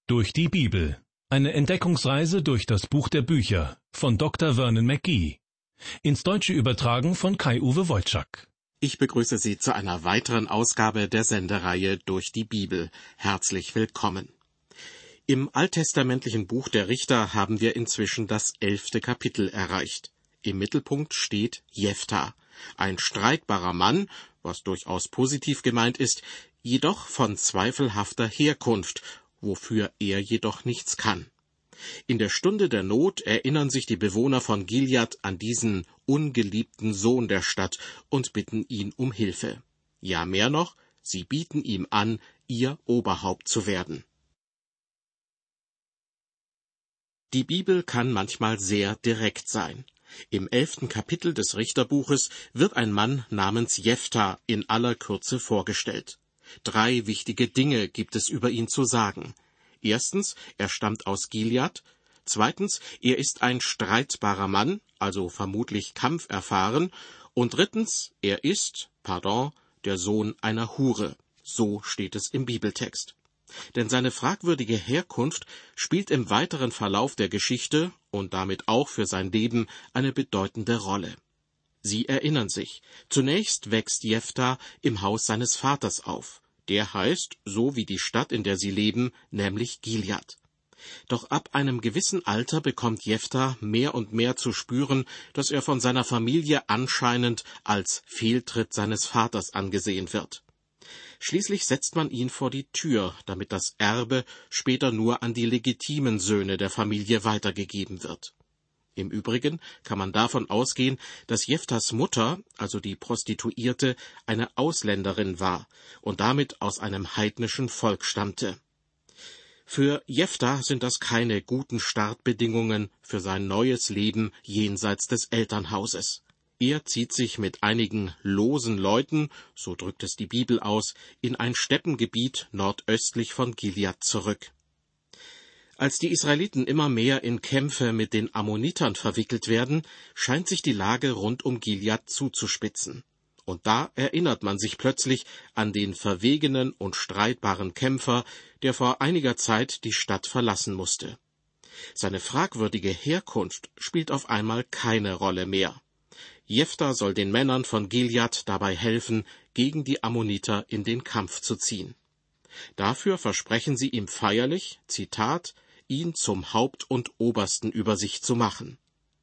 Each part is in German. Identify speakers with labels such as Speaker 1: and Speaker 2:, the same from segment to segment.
Speaker 1: Durch die Bibel. Eine Entdeckungsreise durch das Buch der Bücher von Dr. Vernon McGee. Ins Deutsche übertragen von Kai-Uwe Wolczak.
Speaker 2: Ich begrüße Sie zu einer weiteren Ausgabe der Sendereihe Durch die Bibel. Herzlich willkommen. Im alttestamentlichen Buch der Richter haben wir inzwischen das 11. Kapitel erreicht. Im Mittelpunkt steht Jefta, ein streitbarer Mann, was durchaus positiv gemeint ist, jedoch von zweifelhafter Herkunft, wofür er jedoch nichts kann. In der Stunde der Not erinnern sich die Bewohner von Gilead an diesen ungeliebten Sohn der Stadt und bitten ihn um Hilfe. Ja, mehr noch, sie bieten ihm an, ihr Oberhaupt zu werden. Die Bibel kann manchmal sehr direkt sein. Im 11. Kapitel des Richterbuches wird ein Mann namens Jefta in aller Kürze vorgestellt. 3 wichtige Dinge gibt es über ihn zu sagen. Erstens, er stammt aus Gilead. Zweitens, er ist ein streitbarer Mann, also vermutlich kampferfahren. Und drittens, er ist, der Sohn einer Hure. So steht es im Bibeltext. Denn seine fragwürdige Herkunft spielt im weiteren Verlauf der Geschichte und damit auch für sein Leben eine bedeutende Rolle. Sie erinnern sich, zunächst wächst Jefta im Haus seines Vaters auf. Der heißt, so wie die Stadt, in der sie leben, nämlich Gilead. Doch ab einem gewissen Alter bekommt Jefta mehr und mehr zu spüren, dass er von seiner Familie anscheinend als Fehltritt seines Vaters angesehen wird. Schließlich setzt man ihn vor die Tür, damit das Erbe später nur an die legitimen Söhne der Familie weitergegeben wird. Im Übrigen kann man davon ausgehen, dass Jeftas Mutter, also die Prostituierte, eine Ausländerin war und damit aus einem heidnischen Volk stammte. Für Jefta sind das keine guten Startbedingungen für sein neues Leben jenseits des Elternhauses. Er zieht sich mit einigen losen Leuten, so drückt es die Bibel aus, in ein Steppengebiet nordöstlich von Gilead zurück. Als die Israeliten immer mehr in Kämpfe mit den Ammonitern verwickelt werden, scheint sich die Lage rund um Gilead zuzuspitzen. Und da erinnert man sich plötzlich an den verwegenen und streitbaren Kämpfer, der vor einiger Zeit die Stadt verlassen musste. Seine fragwürdige Herkunft spielt auf einmal keine Rolle mehr. Jefta soll den Männern von Gilead dabei helfen, gegen die Ammoniter in den Kampf zu ziehen. Dafür versprechen sie ihm feierlich, Zitat, ihn zum Haupt und Obersten über sich zu machen.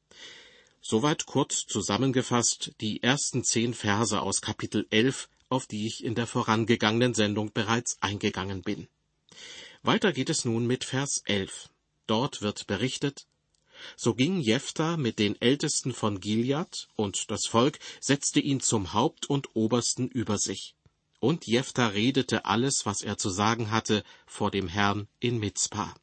Speaker 2: Soweit kurz zusammengefasst die ersten 10 Verse aus Kapitel 11, auf die ich in der vorangegangenen Sendung bereits eingegangen bin. Weiter geht es nun mit Vers 11. Dort wird berichtet: So ging Jefta mit den Ältesten von Gilead, und das Volk setzte ihn zum Haupt und Obersten über sich. Und Jefta redete alles, was er zu sagen hatte, vor dem Herrn in Mizpa.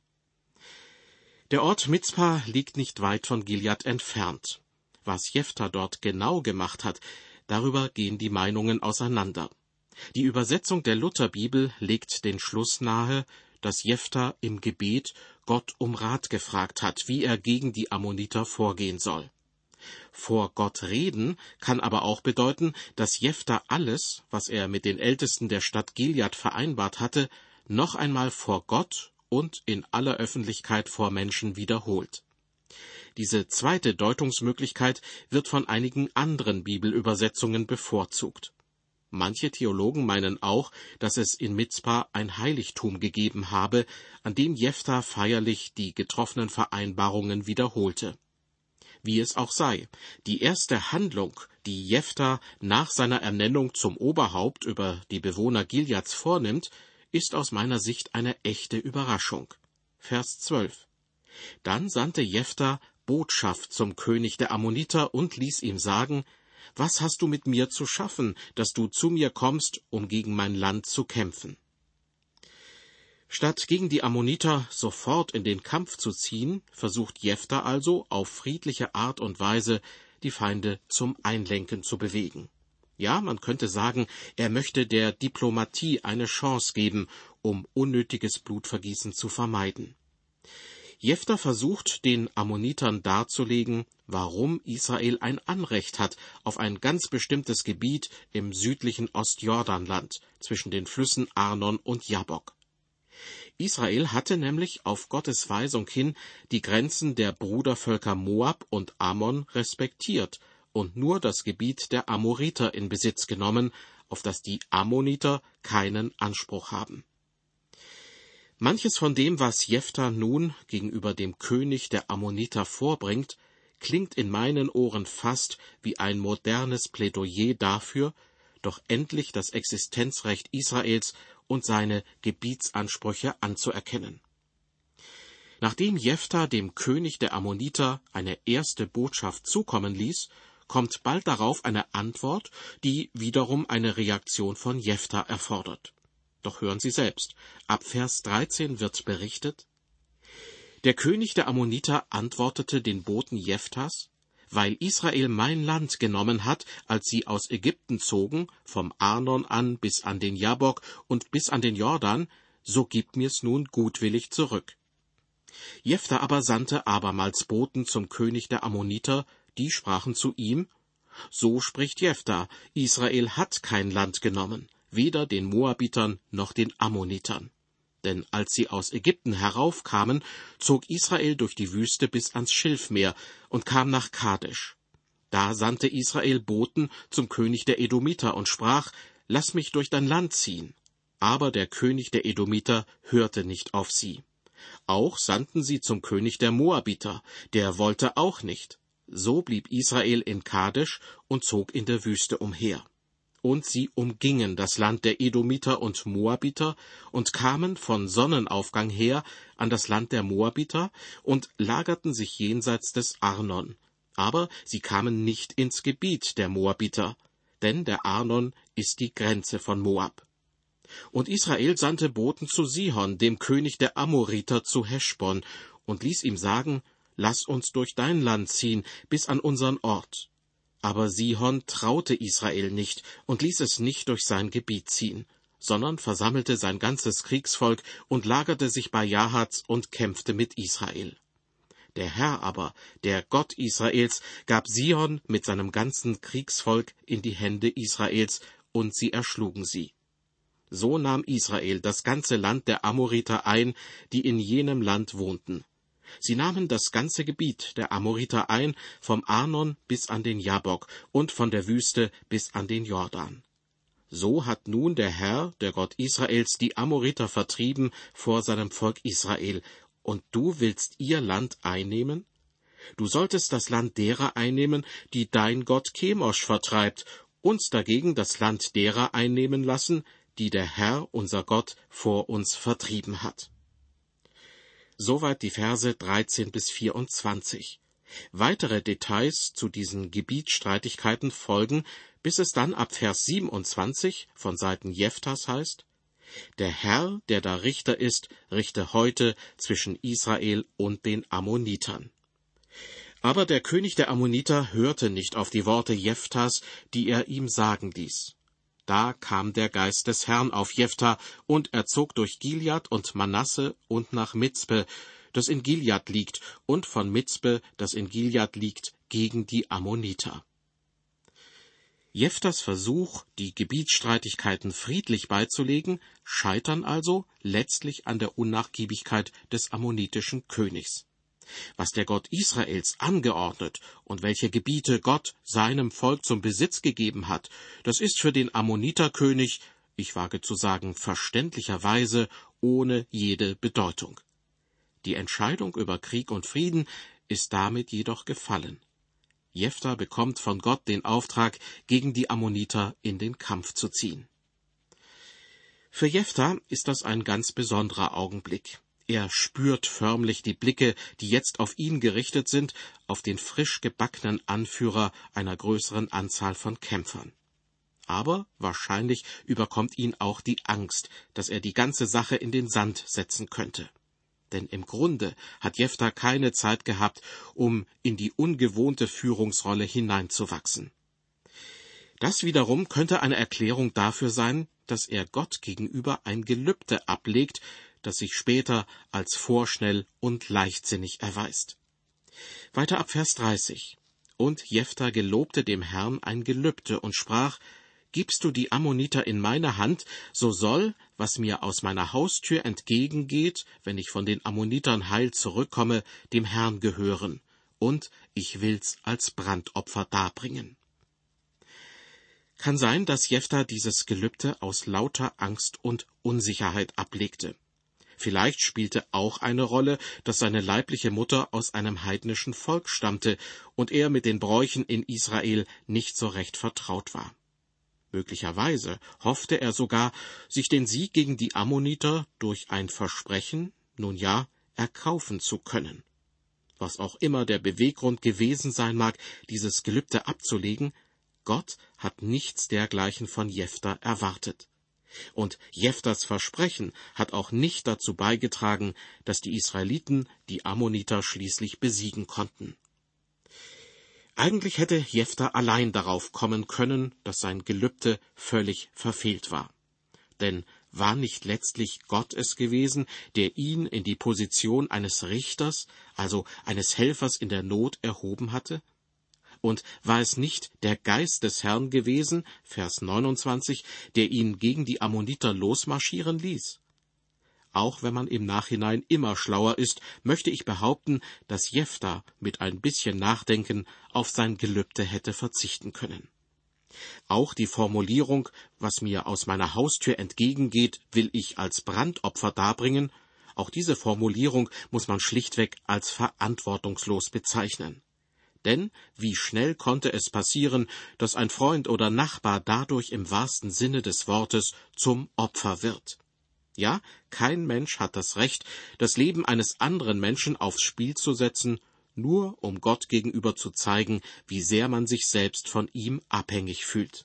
Speaker 2: Der Ort Mizpa liegt nicht weit von Gilead entfernt. Was Jefta dort genau gemacht hat, darüber gehen die Meinungen auseinander. Die Übersetzung der Lutherbibel legt den Schluss nahe, dass Jefta im Gebet Gott um Rat gefragt hat, wie er gegen die Ammoniter vorgehen soll. Vor Gott reden kann aber auch bedeuten, dass Jefta alles, was er mit den Ältesten der Stadt Gilead vereinbart hatte, noch einmal vor Gott und in aller Öffentlichkeit vor Menschen wiederholt. Diese zweite Deutungsmöglichkeit wird von einigen anderen Bibelübersetzungen bevorzugt. Manche Theologen meinen auch, dass es in Mizpa ein Heiligtum gegeben habe, an dem Jefta feierlich die getroffenen Vereinbarungen wiederholte. Wie es auch sei, die erste Handlung, die Jefta nach seiner Ernennung zum Oberhaupt über die Bewohner Gileads vornimmt, ist aus meiner Sicht eine echte Überraschung. Vers 12. Dann sandte Jefta Botschaft zum König der Ammoniter und ließ ihm sagen: Was hast du mit mir zu schaffen, dass du zu mir kommst, um gegen mein Land zu kämpfen? Statt gegen die Ammoniter sofort in den Kampf zu ziehen, versucht Jefta also auf friedliche Art und Weise, die Feinde zum Einlenken zu bewegen. Ja, man könnte sagen, er möchte der Diplomatie eine Chance geben, um unnötiges Blutvergießen zu vermeiden. Jefta versucht, den Ammonitern darzulegen, warum Israel ein Anrecht hat auf ein ganz bestimmtes Gebiet im südlichen Ostjordanland zwischen den Flüssen Arnon und Jabbok. Israel hatte nämlich auf Gottes Weisung hin die Grenzen der Brudervölker Moab und Ammon respektiert und nur das Gebiet der Amoriter in Besitz genommen, auf das die Ammoniter keinen Anspruch haben. Manches von dem, was Jephthah nun gegenüber dem König der Ammoniter vorbringt, klingt in meinen Ohren fast wie ein modernes Plädoyer dafür, doch endlich das Existenzrecht Israels und seine Gebietsansprüche anzuerkennen. Nachdem Jephthah dem König der Ammoniter eine erste Botschaft zukommen ließ, kommt bald darauf eine Antwort, die wiederum eine Reaktion von Jephthah erfordert. Doch hören Sie selbst, ab Vers 13 wird berichtet: Der König der Ammoniter antwortete den Boten Jephthahs: Weil Israel mein Land genommen hat, als sie aus Ägypten zogen, vom Arnon an bis an den Jabok und bis an den Jordan, so gib mir's nun gutwillig zurück. Jephthah aber sandte abermals Boten zum König der Ammoniter, die sprachen zu ihm: So spricht Jephthah, Israel hat kein Land genommen, weder den Moabitern noch den Ammonitern. Denn als sie aus Ägypten heraufkamen, zog Israel durch die Wüste bis ans Schilfmeer und kam nach Kadesh. Da sandte Israel Boten zum König der Edomiter und sprach: Lass mich durch dein Land ziehen. Aber der König der Edomiter hörte nicht auf sie. Auch sandten sie zum König der Moabiter, der wollte auch nicht. So blieb Israel in Kadesh und zog in der Wüste umher. Und sie umgingen das Land der Edomiter und Moabiter und kamen von Sonnenaufgang her an das Land der Moabiter und lagerten sich jenseits des Arnon. Aber sie kamen nicht ins Gebiet der Moabiter, denn der Arnon ist die Grenze von Moab. Und Israel sandte Boten zu Sihon, dem König der Amoriter, zu Heschbon, und ließ ihm sagen: Lass uns durch dein Land ziehen, bis an unseren Ort. Aber Sihon traute Israel nicht und ließ es nicht durch sein Gebiet ziehen, sondern versammelte sein ganzes Kriegsvolk und lagerte sich bei Jahaz und kämpfte mit Israel. Der Herr aber, der Gott Israels, gab Sihon mit seinem ganzen Kriegsvolk in die Hände Israels, und sie erschlugen sie. So nahm Israel das ganze Land der Amoriter ein, die in jenem Land wohnten. Sie nahmen das ganze Gebiet der Amoriter ein, vom Arnon bis an den Jabok und von der Wüste bis an den Jordan. So hat nun der Herr, der Gott Israels, die Amoriter vertrieben vor seinem Volk Israel, und du willst ihr Land einnehmen? Du solltest das Land derer einnehmen, die dein Gott Chemosh vertreibt, uns dagegen das Land derer einnehmen lassen, die der Herr, unser Gott, vor uns vertrieben hat. Soweit die Verse 13 bis 24. Weitere Details zu diesen Gebietsstreitigkeiten folgen, bis es dann ab Vers 27 von Seiten Jephthahs heißt: Der Herr, der da Richter ist, richte heute zwischen Israel und den Ammonitern. Aber der König der Ammoniter hörte nicht auf die Worte Jephthahs, die er ihm sagen ließ. Da kam der Geist des Herrn auf Jephthah, und er zog durch Gilead und Manasse und nach Mizpe, das in Gilead liegt, und von Mizpe, das in Gilead liegt, gegen die Ammoniter. Jephthahs Versuch, die Gebietsstreitigkeiten friedlich beizulegen, scheitern also letztlich an der Unnachgiebigkeit des ammonitischen Königs. Was der Gott Israels angeordnet und welche Gebiete Gott seinem Volk zum Besitz gegeben hat, das ist für den Ammoniterkönig, ich wage zu sagen verständlicherweise, ohne jede Bedeutung. Die Entscheidung über Krieg und Frieden ist damit jedoch gefallen. Jephthah bekommt von Gott den Auftrag, gegen die Ammoniter in den Kampf zu ziehen. Für Jephthah ist das ein ganz besonderer Augenblick. Er spürt förmlich die Blicke, die jetzt auf ihn gerichtet sind, auf den frisch gebackenen Anführer einer größeren Anzahl von Kämpfern. Aber wahrscheinlich überkommt ihn auch die Angst, dass er die ganze Sache in den Sand setzen könnte. Denn im Grunde hat Jephthah keine Zeit gehabt, um in die ungewohnte Führungsrolle hineinzuwachsen. Das wiederum könnte eine Erklärung dafür sein, dass er Gott gegenüber ein Gelübde ablegt, das sich später als vorschnell und leichtsinnig erweist. Weiter ab Vers 30. Und Jephthah gelobte dem Herrn ein Gelübde und sprach: gibst du die Ammoniter in meine Hand, so soll, was mir aus meiner Haustür entgegengeht, wenn ich von den Ammonitern heil zurückkomme, dem Herrn gehören, und ich will's als Brandopfer darbringen. Kann sein, dass Jephthah dieses Gelübde aus lauter Angst und Unsicherheit ablegte. Vielleicht spielte auch eine Rolle, dass seine leibliche Mutter aus einem heidnischen Volk stammte und er mit den Bräuchen in Israel nicht so recht vertraut war. Möglicherweise hoffte er sogar, sich den Sieg gegen die Ammoniter durch ein Versprechen, nun ja, erkaufen zu können. Was auch immer der Beweggrund gewesen sein mag, dieses Gelübde abzulegen, Gott hat nichts dergleichen von Jephthah erwartet. Und Jephthahs Versprechen hat auch nicht dazu beigetragen, dass die Israeliten die Ammoniter schließlich besiegen konnten. Eigentlich hätte Jephthah allein darauf kommen können, dass sein Gelübde völlig verfehlt war. Denn war nicht letztlich Gott es gewesen, der ihn in die Position eines Richters, also eines Helfers in der Not, erhoben hatte? Und war es nicht der Geist des Herrn gewesen, Vers 29, der ihn gegen die Ammoniter losmarschieren ließ? Auch wenn man im Nachhinein immer schlauer ist, möchte ich behaupten, dass Jephthah mit ein bisschen Nachdenken auf sein Gelübde hätte verzichten können. Auch die Formulierung, was mir aus meiner Haustür entgegengeht, will ich als Brandopfer darbringen, auch diese Formulierung muss man schlichtweg als verantwortungslos bezeichnen. Denn wie schnell konnte es passieren, dass ein Freund oder Nachbar dadurch im wahrsten Sinne des Wortes zum Opfer wird? Ja, kein Mensch hat das Recht, das Leben eines anderen Menschen aufs Spiel zu setzen, nur um Gott gegenüber zu zeigen, wie sehr man sich selbst von ihm abhängig fühlt.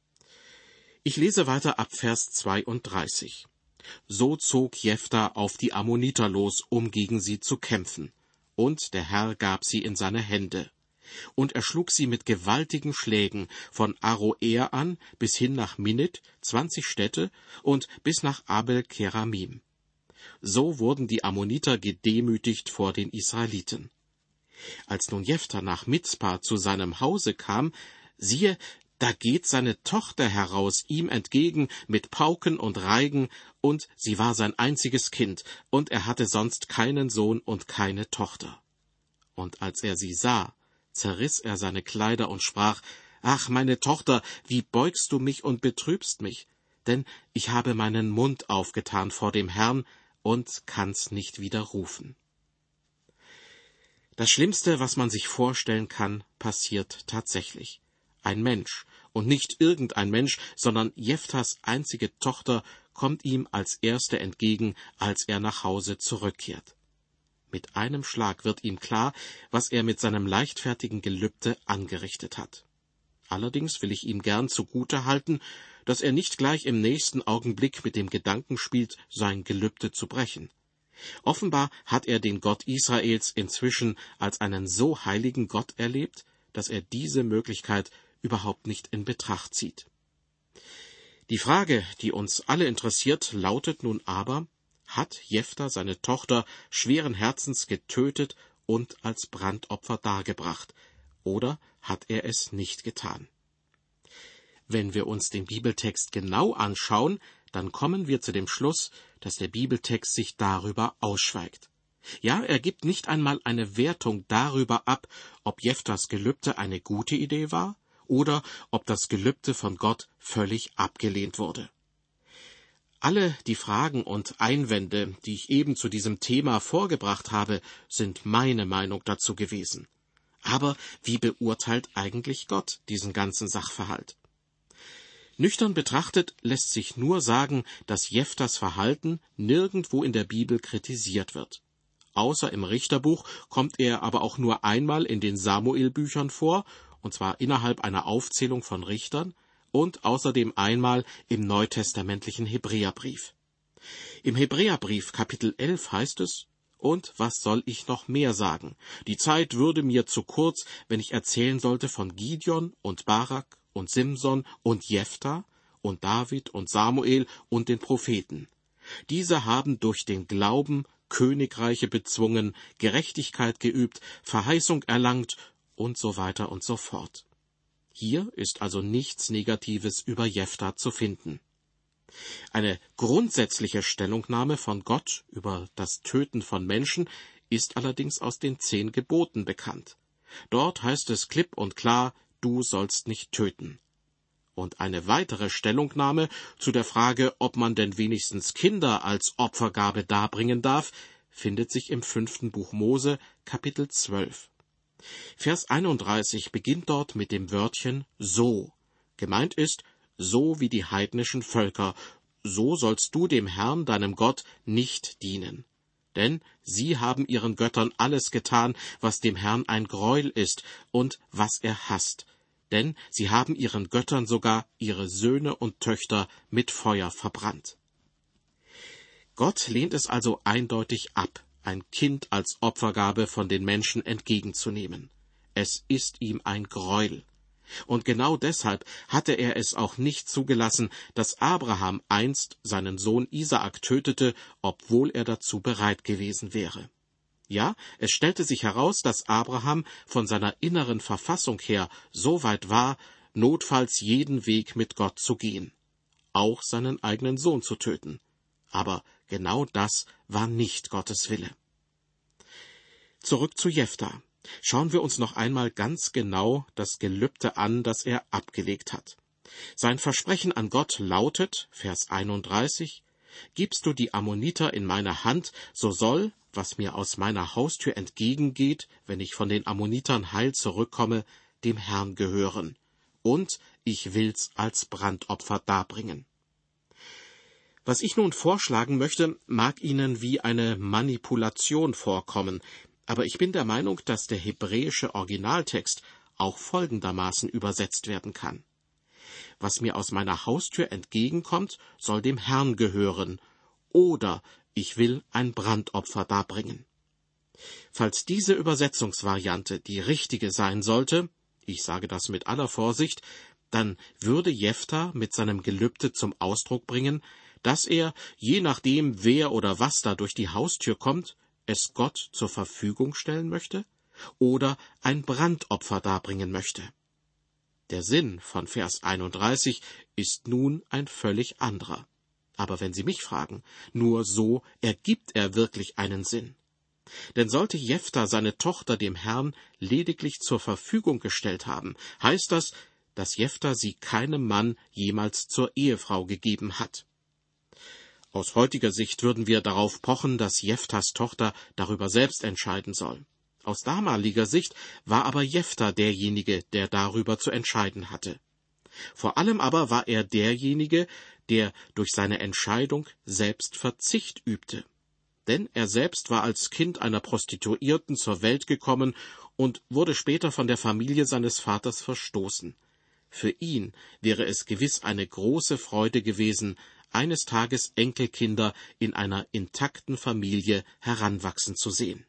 Speaker 2: Ich lese weiter ab Vers 32. So zog Jephthah auf die Ammoniter los, um gegen sie zu kämpfen. Und der Herr gab sie in seine Hände. Und er schlug sie mit gewaltigen Schlägen von Aroer an bis hin nach Minnit, 20 Städte, und bis nach Abel-Keramim. So wurden die Ammoniter gedemütigt vor den Israeliten. Als nun Jephthah nach Mizpa zu seinem Hause kam, siehe, da geht seine Tochter heraus ihm entgegen mit Pauken und Reigen, und sie war sein einziges Kind, und er hatte sonst keinen Sohn und keine Tochter. Und als er sie sah, zerriss er seine Kleider und sprach, »Ach, meine Tochter, wie beugst du mich und betrübst mich? Denn ich habe meinen Mund aufgetan vor dem Herrn und kann's nicht widerrufen.« Das Schlimmste, was man sich vorstellen kann, passiert tatsächlich. Ein Mensch, und nicht irgendein Mensch, sondern Jephthahs einzige Tochter, kommt ihm als Erste entgegen, als er nach Hause zurückkehrt. Mit einem Schlag wird ihm klar, was er mit seinem leichtfertigen Gelübde angerichtet hat. Allerdings will ich ihm gern zugute halten, dass er nicht gleich im nächsten Augenblick mit dem Gedanken spielt, sein Gelübde zu brechen. Offenbar hat er den Gott Israels inzwischen als einen so heiligen Gott erlebt, dass er diese Möglichkeit überhaupt nicht in Betracht zieht. Die Frage, die uns alle interessiert, lautet nun aber, hat Jephthah seine Tochter schweren Herzens getötet und als Brandopfer dargebracht, oder hat er es nicht getan? Wenn wir uns den Bibeltext genau anschauen, dann kommen wir zu dem Schluss, dass der Bibeltext sich darüber ausschweigt. Ja, er gibt nicht einmal eine Wertung darüber ab, ob Jephthahs Gelübde eine gute Idee war oder ob das Gelübde von Gott völlig abgelehnt wurde. Alle die Fragen und Einwände, die ich eben zu diesem Thema vorgebracht habe, sind meine Meinung dazu gewesen. Aber wie beurteilt eigentlich Gott diesen ganzen Sachverhalt? Nüchtern betrachtet lässt sich nur sagen, dass Jephthahs Verhalten nirgendwo in der Bibel kritisiert wird. Außer im Richterbuch kommt er aber auch nur einmal in den Samuel-Büchern vor, und zwar innerhalb einer Aufzählung von Richtern, und außerdem einmal im neutestamentlichen Hebräerbrief. Im Hebräerbrief Kapitel 11 heißt es, »Und was soll ich noch mehr sagen? Die Zeit würde mir zu kurz, wenn ich erzählen sollte von Gideon und Barak und Simson und Jephthah und David und Samuel und den Propheten. Diese haben durch den Glauben Königreiche bezwungen, Gerechtigkeit geübt, Verheißung erlangt und so weiter und so fort.« Hier ist also nichts Negatives über Jephta zu finden. Eine grundsätzliche Stellungnahme von Gott über das Töten von Menschen ist allerdings aus den 10 Geboten bekannt. Dort heißt es klipp und klar, du sollst nicht töten. Und eine weitere Stellungnahme zu der Frage, ob man denn wenigstens Kinder als Opfergabe darbringen darf, findet sich im 5. Buch Mose, Kapitel 12. Vers 31 beginnt dort mit dem Wörtchen so. Gemeint ist, so wie die heidnischen Völker, so sollst du dem Herrn, deinem Gott, nicht dienen. Denn sie haben ihren Göttern alles getan, was dem Herrn ein Greuel ist und was er hasst. Denn sie haben ihren Göttern sogar ihre Söhne und Töchter mit Feuer verbrannt. Gott lehnt es also eindeutig ab, ein Kind als Opfergabe von den Menschen entgegenzunehmen. Es ist ihm ein Greuel. Und genau deshalb hatte er es auch nicht zugelassen, dass Abraham einst seinen Sohn Isaak tötete, obwohl er dazu bereit gewesen wäre. Ja, es stellte sich heraus, dass Abraham von seiner inneren Verfassung her so weit war, notfalls jeden Weg mit Gott zu gehen, auch seinen eigenen Sohn zu töten. Aber genau das war nicht Gottes Wille. Zurück zu Jephta. Schauen wir uns noch einmal ganz genau das Gelübde an, das er abgelegt hat. Sein Versprechen an Gott lautet, Vers 31, »Gibst du die Ammoniter in meine Hand, so soll, was mir aus meiner Haustür entgegengeht, wenn ich von den Ammonitern heil zurückkomme, dem Herrn gehören. Und ich will's als Brandopfer darbringen.« Was ich nun vorschlagen möchte, mag Ihnen wie eine Manipulation vorkommen, aber ich bin der Meinung, dass der hebräische Originaltext auch folgendermaßen übersetzt werden kann. Was mir aus meiner Haustür entgegenkommt, soll dem Herrn gehören, oder ich will ein Brandopfer darbringen. Falls diese Übersetzungsvariante die richtige sein sollte, ich sage das mit aller Vorsicht, dann würde Jephta mit seinem Gelübde zum Ausdruck bringen, dass er, je nachdem wer oder was da durch die Haustür kommt, es Gott zur Verfügung stellen möchte oder ein Brandopfer darbringen möchte. Der Sinn von Vers 31 ist nun ein völlig anderer. Aber wenn Sie mich fragen, nur so ergibt er wirklich einen Sinn. Denn sollte Jephta seine Tochter dem Herrn lediglich zur Verfügung gestellt haben, heißt das, dass Jephta sie keinem Mann jemals zur Ehefrau gegeben hat. Aus heutiger Sicht würden wir darauf pochen, dass Jephtas Tochter darüber selbst entscheiden soll. Aus damaliger Sicht war aber Jephta derjenige, der darüber zu entscheiden hatte. Vor allem aber war er derjenige, der durch seine Entscheidung selbst Verzicht übte. Denn er selbst war als Kind einer Prostituierten zur Welt gekommen und wurde später von der Familie seines Vaters verstoßen. Für ihn wäre es gewiss eine große Freude gewesen, eines Tages Enkelkinder in einer intakten Familie heranwachsen zu sehen.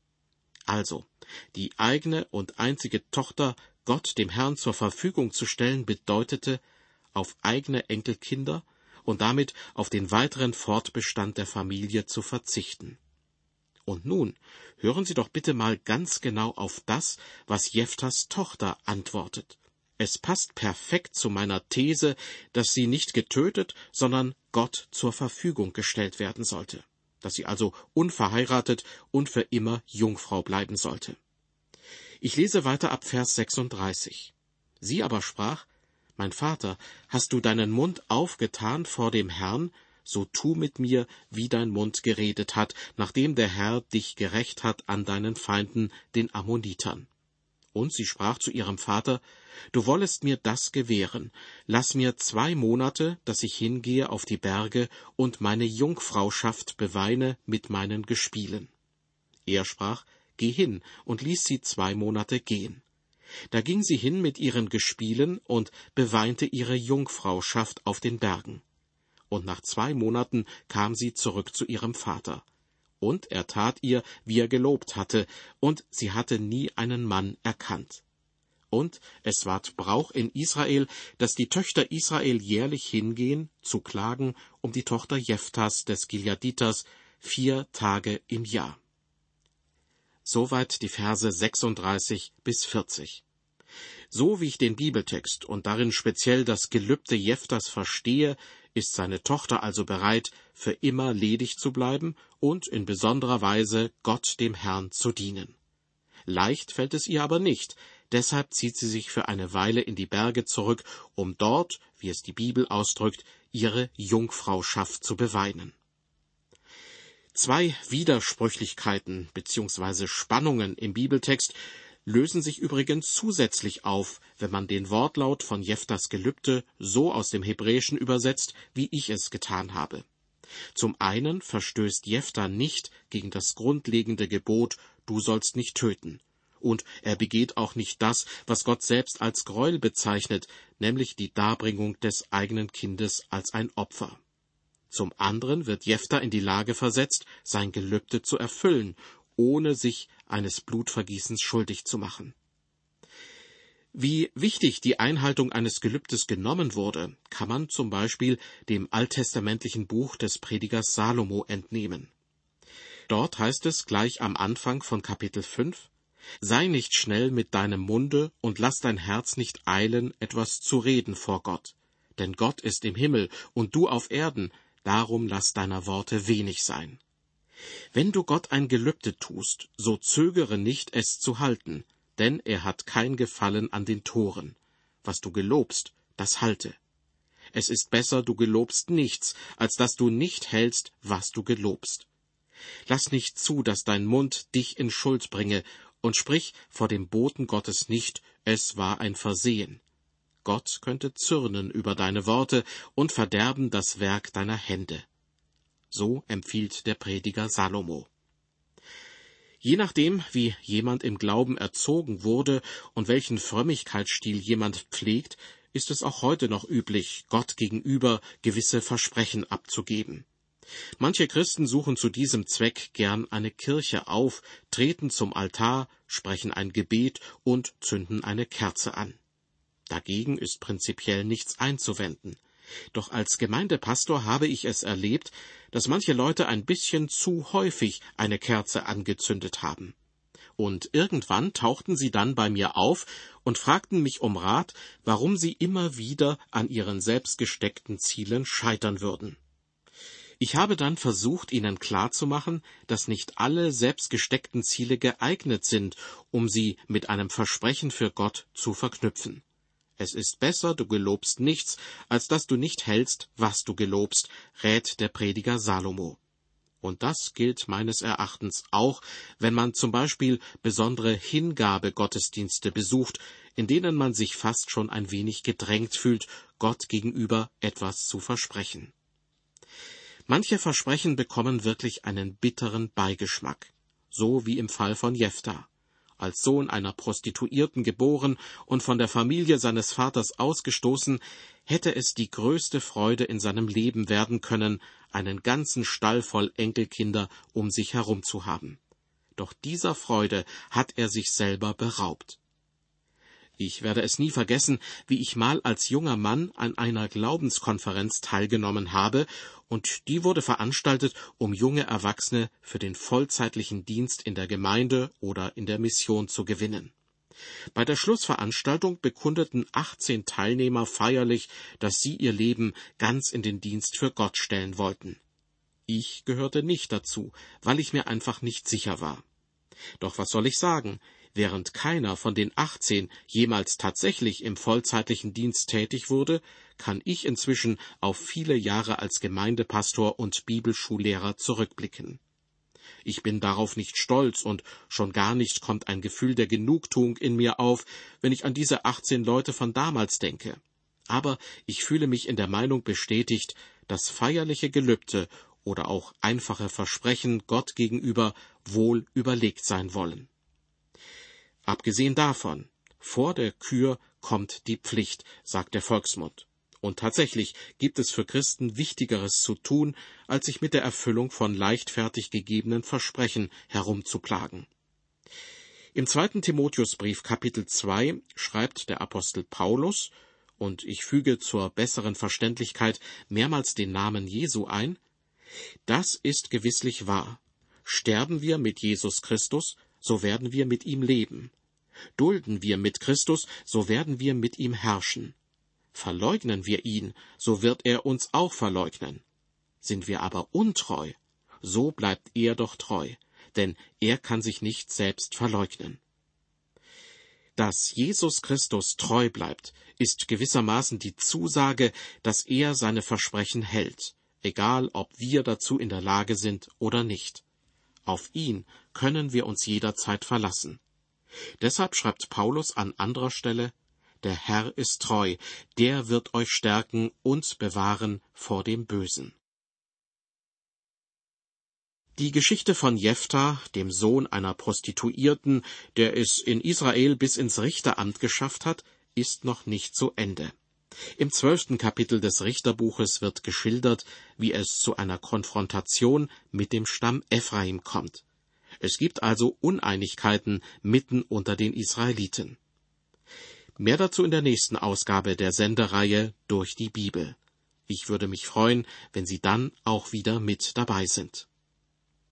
Speaker 2: Also, die eigene und einzige Tochter Gott dem Herrn zur Verfügung zu stellen, bedeutete, auf eigene Enkelkinder und damit auf den weiteren Fortbestand der Familie zu verzichten. Und nun hören Sie doch bitte mal ganz genau auf das, was Jephtas Tochter antwortet. Es passt perfekt zu meiner These, dass sie nicht getötet, sondern Gott zur Verfügung gestellt werden sollte, dass sie also unverheiratet und für immer Jungfrau bleiben sollte. Ich lese weiter ab Vers 36. Sie aber sprach, »Mein Vater, hast du deinen Mund aufgetan vor dem Herrn, so tu mit mir, wie dein Mund geredet hat, nachdem der Herr dich gerächt hat an deinen Feinden, den Ammonitern.« Und sie sprach zu ihrem Vater, »Du wollest mir das gewähren. Lass mir 2 Monate, dass ich hingehe auf die Berge und meine Jungfrauschaft beweine mit meinen Gespielen.« Er sprach, »Geh hin«, und ließ sie 2 Monate gehen. Da ging sie hin mit ihren Gespielen und beweinte ihre Jungfrauschaft auf den Bergen. Und nach 2 Monaten kam sie zurück zu ihrem Vater. Und er tat ihr, wie er gelobt hatte, und sie hatte nie einen Mann erkannt. Und es ward Brauch in Israel, dass die Töchter Israel jährlich hingehen, zu klagen um die Tochter Jephtas des Gileaditers 4 Tage im Jahr. Soweit die Verse 36 bis 40. So wie ich den Bibeltext und darin speziell das Gelübde Jeftas verstehe, ist seine Tochter also bereit, für immer ledig zu bleiben und in besonderer Weise Gott dem Herrn zu dienen. Leicht fällt es ihr aber nicht, deshalb zieht sie sich für eine Weile in die Berge zurück, um dort, wie es die Bibel ausdrückt, ihre Jungfrauschaft zu beweinen. Zwei Widersprüchlichkeiten bzw. Spannungen im Bibeltext lösen sich übrigens zusätzlich auf, wenn man den Wortlaut von Jeftas Gelübde so aus dem Hebräischen übersetzt, wie ich es getan habe. Zum einen verstößt Jefta nicht gegen das grundlegende Gebot, du sollst nicht töten. Und er begeht auch nicht das, was Gott selbst als Gräuel bezeichnet, nämlich die Darbringung des eigenen Kindes als ein Opfer. Zum anderen wird Jefta in die Lage versetzt, sein Gelübde zu erfüllen, ohne sich eines Blutvergießens schuldig zu machen. Wie wichtig die Einhaltung eines Gelübdes genommen wurde, kann man zum Beispiel dem alttestamentlichen Buch des Predigers Salomo entnehmen. Dort heißt es gleich am Anfang von Kapitel 5, »Sei nicht schnell mit deinem Munde und lass dein Herz nicht eilen, etwas zu reden vor Gott. Denn Gott ist im Himmel und du auf Erden, darum lass deiner Worte wenig sein. Wenn du Gott ein Gelübde tust, so zögere nicht, es zu halten, denn er hat kein Gefallen an den Toren. Was du gelobst, das halte. Es ist besser, du gelobst nichts, als dass du nicht hältst, was du gelobst. Lass nicht zu, dass dein Mund dich in Schuld bringe, und sprich vor dem Boten Gottes nicht, es war ein Versehen. Gott könnte zürnen über deine Worte und verderben das Werk deiner Hände. So empfiehlt der Prediger Salomo. Je nachdem, wie jemand im Glauben erzogen wurde und welchen Frömmigkeitsstil jemand pflegt, ist es auch heute noch üblich, Gott gegenüber gewisse Versprechen abzugeben. Manche Christen suchen zu diesem Zweck gern eine Kirche auf, treten zum Altar, sprechen ein Gebet und zünden eine Kerze an. Dagegen ist prinzipiell nichts einzuwenden. Doch als Gemeindepastor habe ich es erlebt, dass manche Leute ein bisschen zu häufig eine Kerze angezündet haben. Und irgendwann tauchten sie dann bei mir auf und fragten mich um Rat, warum sie immer wieder an ihren selbst gesteckten Zielen scheitern würden. Ich habe dann versucht, ihnen klarzumachen, dass nicht alle selbst gesteckten Ziele geeignet sind, um sie mit einem Versprechen für Gott zu verknüpfen. Es ist besser, du gelobst nichts, als dass du nicht hältst, was du gelobst, rät der Prediger Salomo. Und das gilt meines Erachtens auch, wenn man zum Beispiel besondere Hingabe-Gottesdienste besucht, in denen man sich fast schon ein wenig gedrängt fühlt, Gott gegenüber etwas zu versprechen. Manche Versprechen bekommen wirklich einen bitteren Beigeschmack, so wie im Fall von Jefta. Als Sohn einer Prostituierten geboren und von der Familie seines Vaters ausgestoßen, hätte es die größte Freude in seinem Leben werden können, einen ganzen Stall voll Enkelkinder um sich herum zu haben. Doch dieser Freude hat er sich selber beraubt. Ich werde es nie vergessen, wie ich mal als junger Mann an einer Glaubenskonferenz teilgenommen habe, und die wurde veranstaltet, um junge Erwachsene für den vollzeitlichen Dienst in der Gemeinde oder in der Mission zu gewinnen. Bei der Schlussveranstaltung bekundeten 18 Teilnehmer feierlich, dass sie ihr Leben ganz in den Dienst für Gott stellen wollten. Ich gehörte nicht dazu, weil ich mir einfach nicht sicher war. Doch was soll ich sagen? Während keiner von den 18 jemals tatsächlich im vollzeitlichen Dienst tätig wurde, kann ich inzwischen auf viele Jahre als Gemeindepastor und Bibelschullehrer zurückblicken. Ich bin darauf nicht stolz und schon gar nicht kommt ein Gefühl der Genugtuung in mir auf, wenn ich an diese 18 Leute von damals denke. Aber ich fühle mich in der Meinung bestätigt, dass feierliche Gelübde oder auch einfache Versprechen Gott gegenüber wohl überlegt sein wollen. Abgesehen davon, vor der Kür kommt die Pflicht, sagt der Volksmund. Und tatsächlich gibt es für Christen Wichtigeres zu tun, als sich mit der Erfüllung von leichtfertig gegebenen Versprechen herumzuplagen. Im 2. Timotheusbrief Kapitel 2 schreibt der Apostel Paulus, und ich füge zur besseren Verständlichkeit mehrmals den Namen Jesu ein, das ist gewisslich wahr. Sterben wir mit Jesus Christus, so werden wir mit ihm leben. Dulden wir mit Christus, so werden wir mit ihm herrschen. Verleugnen wir ihn, so wird er uns auch verleugnen. Sind wir aber untreu, so bleibt er doch treu, denn er kann sich nicht selbst verleugnen. Dass Jesus Christus treu bleibt, ist gewissermaßen die Zusage, dass er seine Versprechen hält, egal ob wir dazu in der Lage sind oder nicht. Auf ihn können wir uns jederzeit verlassen. Deshalb schreibt Paulus an anderer Stelle: Der Herr ist treu, der wird euch stärken und bewahren vor dem Bösen. Die Geschichte von Jephta, dem Sohn einer Prostituierten, der es in Israel bis ins Richteramt geschafft hat, ist noch nicht zu Ende. Im 12. Kapitel des Richterbuches wird geschildert, wie es zu einer Konfrontation mit dem Stamm Ephraim kommt. Es gibt also Uneinigkeiten mitten unter den Israeliten. Mehr dazu in der nächsten Ausgabe der Sendereihe Durch die Bibel. Ich würde mich freuen, wenn Sie dann auch wieder mit dabei sind.